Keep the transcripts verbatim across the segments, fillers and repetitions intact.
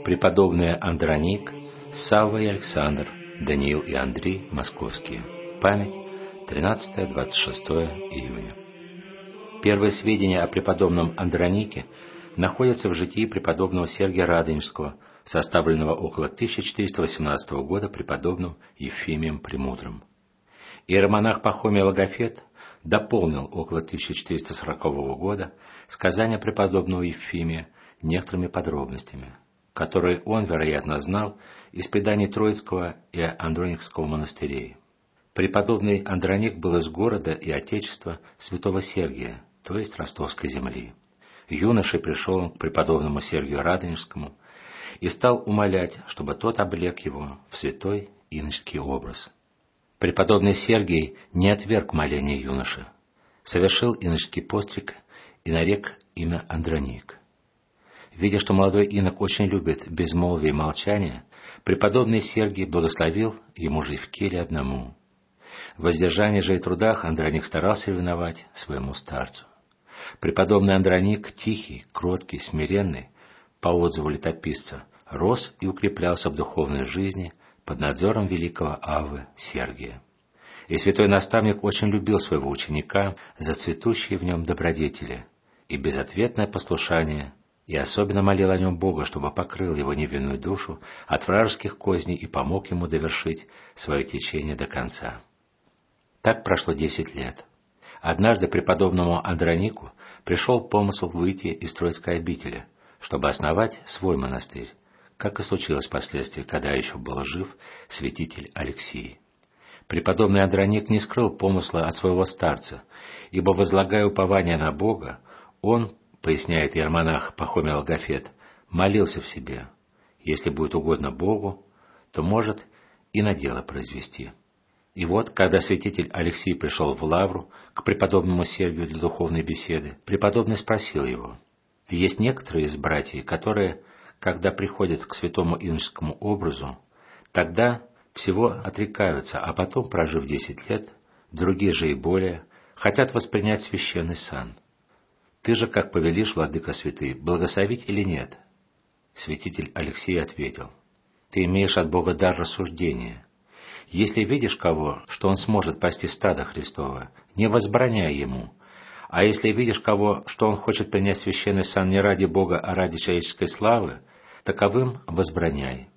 Преподобные Андроник, Савва и Александр, Даниил и Андрей, московские. Память тринадцатое-двадцать шестое июня. Первые сведения о преподобном Андронике находятся в житии преподобного Сергия Радонежского, составленного около тысяча четыреста восемнадцатого года преподобным Ефимием Премудрым. Иеромонах Пахомий Логофет дополнил около тысяча четыреста сорокового года сказания преподобного Ефимия некоторыми подробностями, которые он, вероятно, знал из преданий Троицкого и Андроникского монастырей. Преподобный Андроник был из города и отечества святого Сергия, то есть Ростовской земли. Юношей пришел он к преподобному Сергию Радонежскому и стал умолять, чтобы тот облек его в святой иноческий образ. Преподобный Сергий не отверг моления юноши, совершил иноческий постриг и нарек имя Андроник. Видя, что молодой инок очень любит безмолвие и молчание, преподобный Сергий благословил ему жить в келье одному. В воздержании же и трудах Андроник старался ревновать своему старцу. Преподобный Андроник, тихий, кроткий, смиренный, по отзыву летописца, рос и укреплялся в духовной жизни под надзором великого Аввы Сергия. И святой наставник очень любил своего ученика за цветущие в нем добродетели и безответное послушание, и особенно молил о нем Бога, чтобы покрыл его невинную душу от вражеских козней и помог ему довершить свое течение до конца. Так прошло десять лет. Однажды преподобному Андронику пришел помысл выйти из Троицкой обители, чтобы основать свой монастырь, как и случилось впоследствии, когда еще был жив святитель Алексий. Преподобный Андроник не скрыл помысла от своего старца, ибо, возлагая упование на Бога, он, поясняет иеромонах Пахомий Логофет, молился в себе: если будет угодно Богу, то может и на дело произвести. И вот, когда святитель Алексий пришел в лавру к преподобному Сергию для духовной беседы, преподобный спросил его: есть некоторые из братьев, которые, когда приходят к святому иноческому образу, тогда всего отрекаются, а потом, прожив десять лет, другие же и более, хотят воспринять священный сан. Ты же, как повелишь, владыка святый, благословить или нет? Святитель Алексий ответил: ты имеешь от Бога дар рассуждения. Если видишь кого, что он сможет пасти стадо Христово, не возбраняй ему. А если видишь кого, что он хочет принять священный сан не ради Бога, а ради человеческой славы, таковым возбраняй.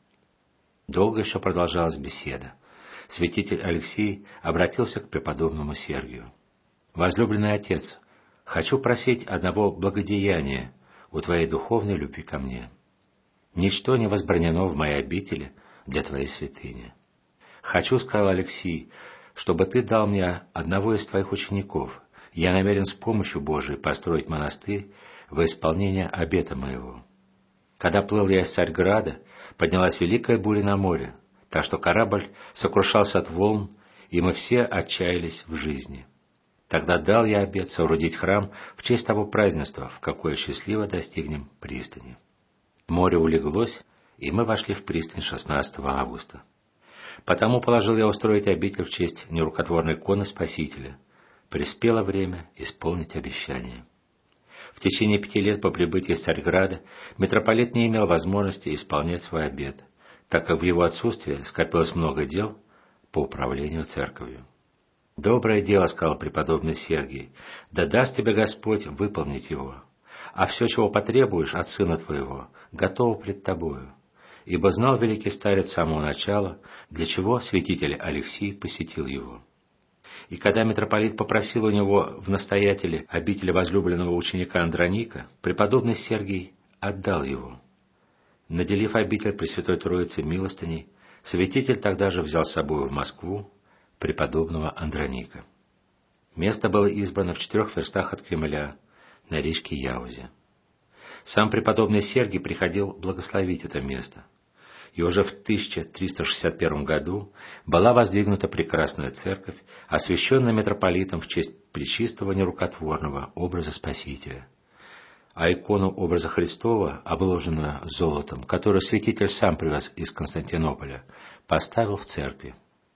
Долго еще продолжалась беседа. Святитель Алексий обратился к преподобному Сергию: возлюбленный отец, хочу просить одного благодеяния у твоей духовной любви ко мне. Ничто не возбранено в моей обители для твоей святыни. Хочу, сказал Алексий, чтобы ты дал мне одного из твоих учеников. Я намерен с помощью Божией построить монастырь во исполнение обета моего. Когда плыл я из Царьграда, поднялась великая буря на море, так что корабль сокрушался от волн, и мы все отчаялись в жизни. Тогда дал я обет соорудить храм в честь того празднества, в какое счастливо достигнем пристани. Море улеглось, и мы вошли в пристань шестнадцатого августа. Потому положил я устроить обитель в честь нерукотворной иконы Спасителя. Приспело время исполнить обещание. В течение пяти лет по прибытии из Царьграда митрополит не имел возможности исполнять свой обет, так как в его отсутствие скопилось много дел по управлению церковью. «Доброе дело, — сказал преподобный Сергий, — да даст тебе Господь выполнить его, а все, чего потребуешь от сына твоего, готово пред тобою. Ибо знал великий старец с самого начала, для чего святитель Алексий посетил его». И когда митрополит попросил у него в настоятеле обители возлюбленного ученика Андроника, преподобный Сергий отдал его. Наделив обитель Пресвятой Троицы милостыней, святитель тогда же взял с собой в Москву преподобного Андроника. Место было избрано в четырех верстах от Кремля, на речке Яузе. Сам преподобный Сергий приходил благословить это место. И уже в тысяча триста шестьдесят первом году была воздвигнута прекрасная церковь, освященная митрополитом в честь пречистого нерукотворного образа Спасителя. А икону образа Христова, обложенную золотом, которую святитель сам привез из Константинополя, поставил в церкви.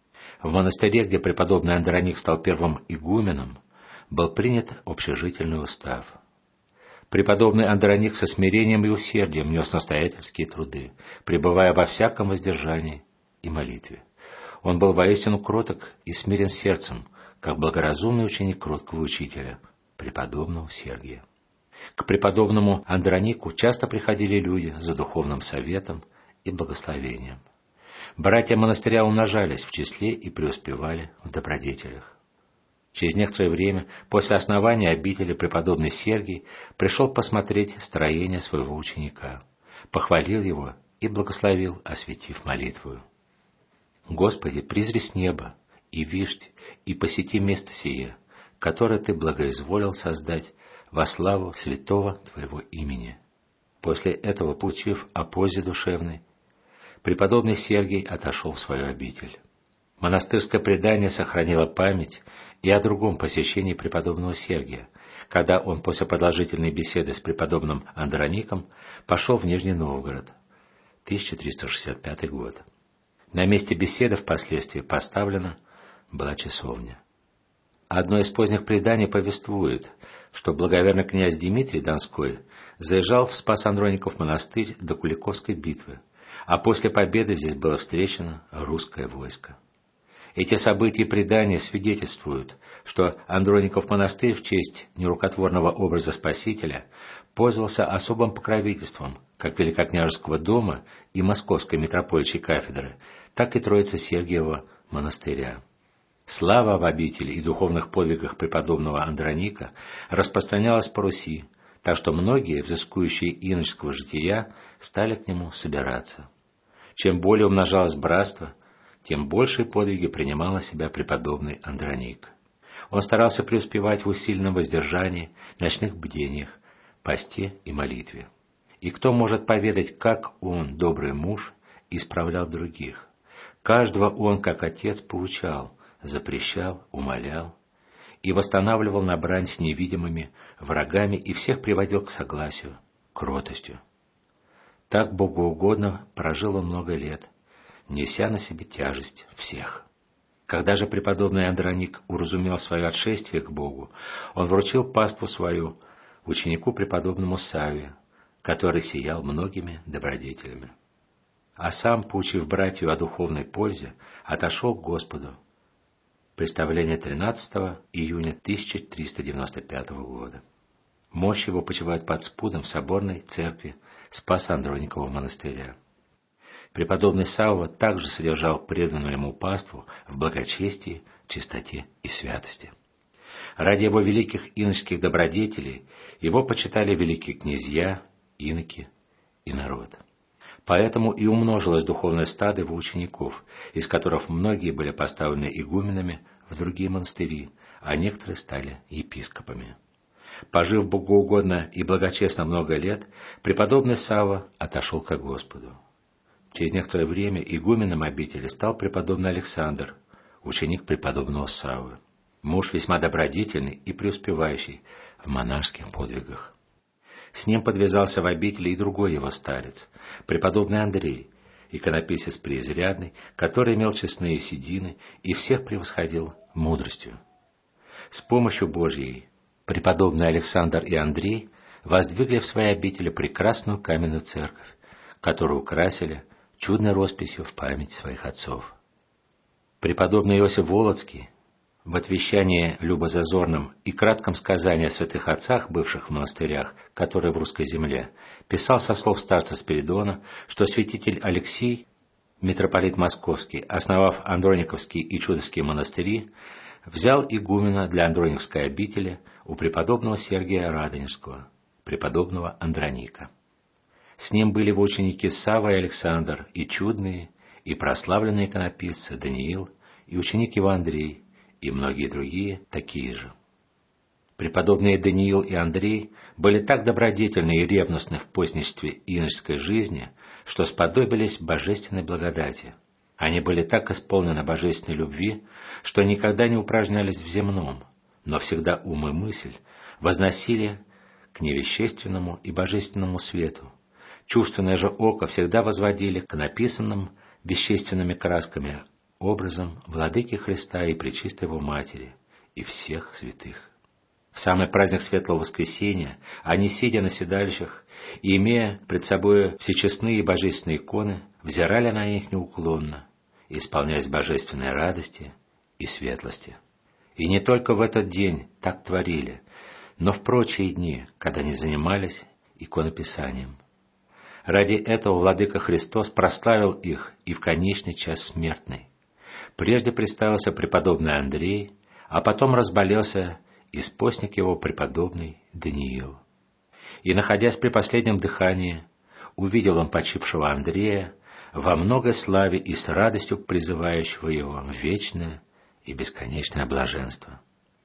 В монастыре, где преподобный Андроник стал первым игуменом, был принят общежительный устав. Преподобный Андроник со смирением и усердием нес настоятельские труды, пребывая во всяком воздержании и молитве. Он был воистину кроток и смирен сердцем, как благоразумный ученик кроткого учителя, преподобного Сергия. К преподобному Андронику часто приходили люди за духовным советом и благословением. Братья монастыря умножались в числе и преуспевали в добродетелях. Через некоторое время после основания обители преподобный Сергий пришел посмотреть строение своего ученика, похвалил его и благословил, осветив молитвою. «Господи, призри с неба, и вишь, и посети место сие, которое Ты благоизволил создать во славу святого Твоего имени». После этого, получив о позе душевной, преподобный Сергий отошел в свою обитель. Монастырское предание сохранило память и о другом посещении преподобного Сергия, когда он после продолжительной беседы с преподобным Андроником пошел в Нижний Новгород, тысяча триста шестьдесят пятый год. На месте беседы впоследствии поставлена была часовня. Одно из поздних преданий повествует, что благоверный князь Дмитрий Донской заезжал в Спас-Андроников монастырь до Куликовской битвы, а после победы здесь было встречено русское войско. Эти события и предания свидетельствуют, что Андроников монастырь в честь нерукотворного образа Спасителя пользовался особым покровительством как Великокняжеского дома и Московской митрополичьей кафедры, так и Троице-Сергиевого монастыря. Слава об обители и духовных подвигах преподобного Андроника распространялась по Руси, так что многие, взыскующие иноческого жития, стали к нему собираться. Чем более умножалось братство, тем большие подвиги принимал на себя преподобный Андроник. Он старался преуспевать в усиленном воздержании, ночных бдениях, посте и молитве. И кто может поведать, как он, добрый муж, исправлял других? Каждого он, как отец, поучал, запрещал, умолял и восстанавливал на брань с невидимыми врагами и всех приводил к согласию, кротостью. Так богоугодно прожил он много лет, неся на себе тяжесть всех. Когда же преподобный Андроник уразумел свое отшествие к Богу, он вручил паству свою ученику преподобному Савве, который сиял многими добродетелями. А сам, поучив братью о духовной пользе, отошел к Господу. Представление тринадцатого июня тысяча триста девяносто пятого года. Мощь его почивает под спудом в соборной церкви Спаса-Андроникового монастыря. Преподобный Савва также содержал преданную ему паству в благочестии, чистоте и святости. Ради его великих иноческих добродетелей его почитали великие князья, иноки и народ. Поэтому и умножилось духовное стадо его учеников, из которых многие были поставлены игуменами в другие монастыри, а некоторые стали епископами. Пожив богоугодно и благочестно много лет, преподобный Савва отошел ко Господу. Через некоторое время игуменом обители стал преподобный Александр, ученик преподобного Саввы, муж весьма добродетельный и преуспевающий в монашеских подвигах. С ним подвязался в обители и другой его старец, преподобный Андрей, иконописец преизрядный, который имел честные седины и всех превосходил мудростью. С помощью Божьей преподобный Александр и Андрей воздвигли в своей обители прекрасную каменную церковь, которую украсили чудной росписью в память своих отцов. Преподобный Иосиф Волоцкий в отвещании любозазорном и кратком сказании о святых отцах, бывших в монастырях, которые в русской земле, писал со слов старца Спиридона, что святитель Алексий, митрополит Московский, основав Андрониковские и Чудовские монастыри, взял игумена для Андрониковской обители у преподобного Сергия Радонежского, преподобного Андроника. С ним были его ученики Савва и Александр, и чудные, и прославленные иконописцы Даниил, и ученик его Андрей, и многие другие такие же. Преподобные Даниил и Андрей были так добродетельны и ревностны в постничестве иноческой жизни, что сподобились божественной благодати. Они были так исполнены божественной любви, что никогда не упражнялись в земном, но всегда ум и мысль возносили к невещественному и божественному свету. Чувственное же око всегда возводили к написанным вещественными красками образом Владыки Христа и Пречистой Его Матери и всех святых. В самый праздник Светлого Воскресения они, сидя на седалищах и имея пред собой всечестные и божественные иконы, взирали на них неуклонно, исполняясь божественной радости и светлости. И не только в этот день так творили, но в прочие дни, когда не занимались иконописанием. Ради этого Владыка Христос прославил их и в конечный час смертный. Прежде представился преподобный Андрей, а потом разболелся и спостник его преподобный Даниил. И, находясь при последнем дыхании, увидел он почившего Андрея во многой славе и с радостью призывающего его в вечное и бесконечное блаженство.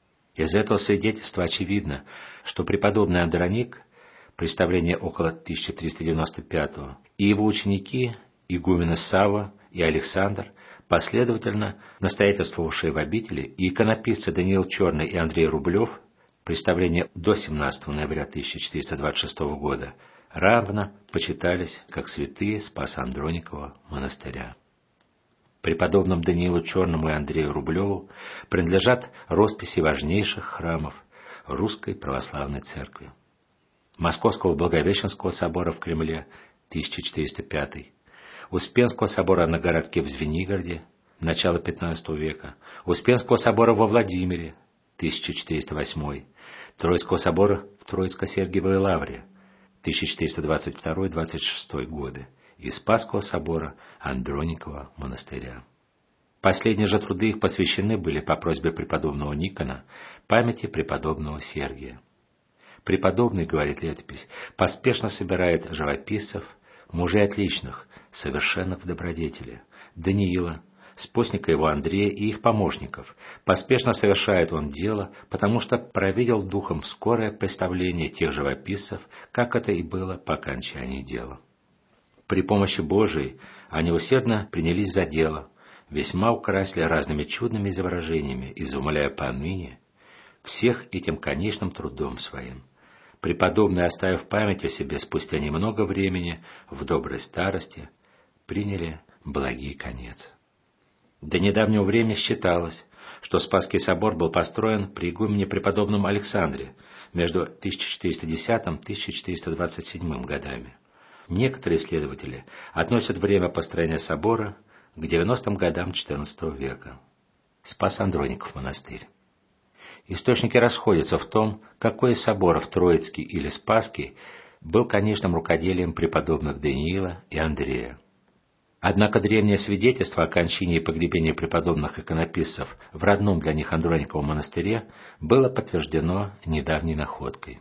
Из этого свидетельства очевидно, что преподобный Андроник, представление около тысяча триста девяносто пятого, и его ученики, игумены Савва и Александр, последовательно настоятельствовавшие в обители, и иконописцы Даниил Черный и Андрей Рублев, представление до семнадцатого ноября тысяча четыреста двадцать шестого года, равно почитались как святые Спаса Андроникова монастыря. Преподобным Даниилу Черному и Андрею Рублеву принадлежат росписи важнейших храмов Русской Православной Церкви: Московского Благовещенского собора в Кремле, тысяча четыреста пятый, Успенского собора на городке в Звенигороде, начало пятнадцатого века, Успенского собора во Владимире, тысяча четыреста восьмой, Троицкого собора в Троицко-Сергиевой Лавре, тысяча четыреста двадцать второй — двадцать шестой годы, и Спасского собора Андроникова монастыря. Последние же труды их посвящены были по просьбе преподобного Никона памяти преподобного Сергия. Преподобный, говорит летопись, поспешно собирает живописцев, мужей отличных, совершенных в добродетели, Даниила, спостника его Андрея и их помощников. Поспешно совершает он дело, потому что провидел духом скорое представление тех живописцев, как это и было по окончании дела. При помощи Божией они усердно принялись за дело, весьма украсили разными чудными изображениями, изумляя поныне всех этим конечным трудом своим. Преподобные, оставив память о себе спустя немного времени, в доброй старости, приняли благий конец. До недавнего времени считалось, что Спасский собор был построен при игумене преподобном Александре между тысяча четыреста десятым — тысяча четыреста двадцать седьмым годами. Некоторые исследователи относят время построения собора к девяностым годам четырнадцатого века. Спас Андроников монастырь. Источники расходятся в том, какой из соборов, Троицкий или Спасский, был конечным рукоделием преподобных Даниила и Андрея. Однако древнее свидетельство о кончине и погребении преподобных иконописцев в родном для них Андрониковом монастыре было подтверждено недавней находкой.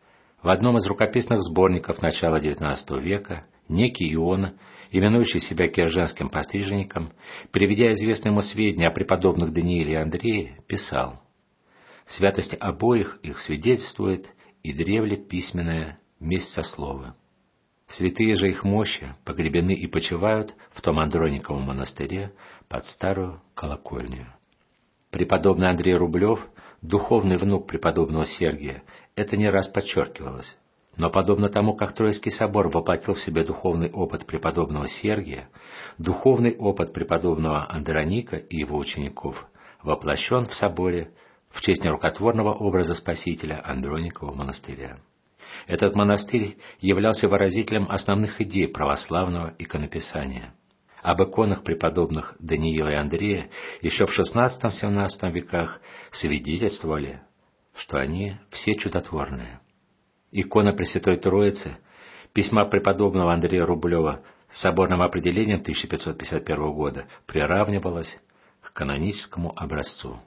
В одном из рукописных сборников начала девятнадцатого века некий Иона, именующий себя кирженским постриженником, переведя известные ему сведения о преподобных Данииле и Андрее, писал: «Святость обоих их свидетельствует и древле письменное вместе со слово. Святые же их мощи погребены и почивают в том Андрониковом монастыре под старую колокольню». Преподобный Андрей Рублев, духовный внук преподобного Сергия, это не раз подчеркивалось. Но подобно тому, как Троицкий собор воплотил в себе духовный опыт преподобного Сергия, духовный опыт преподобного Андроника и его учеников воплощен в соборе в честь нерукотворного образа Спасителя Андроникова монастыря. Этот монастырь являлся выразителем основных идей православного иконописания. Об иконах преподобных Даниила и Андрея еще в шестнадцатом-семнадцатом веках свидетельствовали, что они все чудотворные. Икона Пресвятой Троицы, письма преподобного Андрея Рублева с соборным определением тысяча пятьсот пятьдесят первого года приравнивалась к каноническому образцу.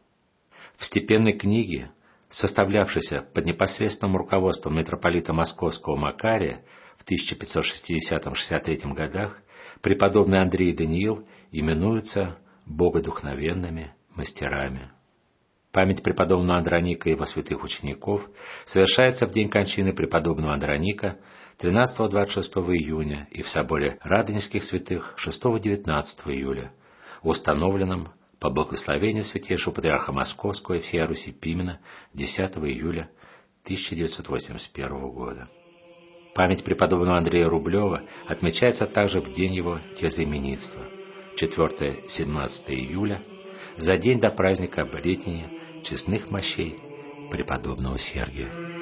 В степенной книге, составлявшейся под непосредственным руководством митрополита Московского Макария в тысяча пятьсот шестидесятом — шестьдесят третьем годах, преподобный Андрей и Даниил именуются богодухновенными мастерами. Память преподобного Андроника и его святых учеников совершается в день кончины преподобного Андроника тринадцатого — двадцать шестого июня и в соборе Радонежских святых шестого — девятнадцатого июля, установленном по благословению святейшего патриарха Московского и всей Руси Пимена десятого июля тысяча девятьсот восемьдесят первого года. Память преподобного Андрея Рублева отмечается также в день его тезаименитства, четвёртого — семнадцатого июля, за день до праздника обретения честных мощей преподобного Сергия.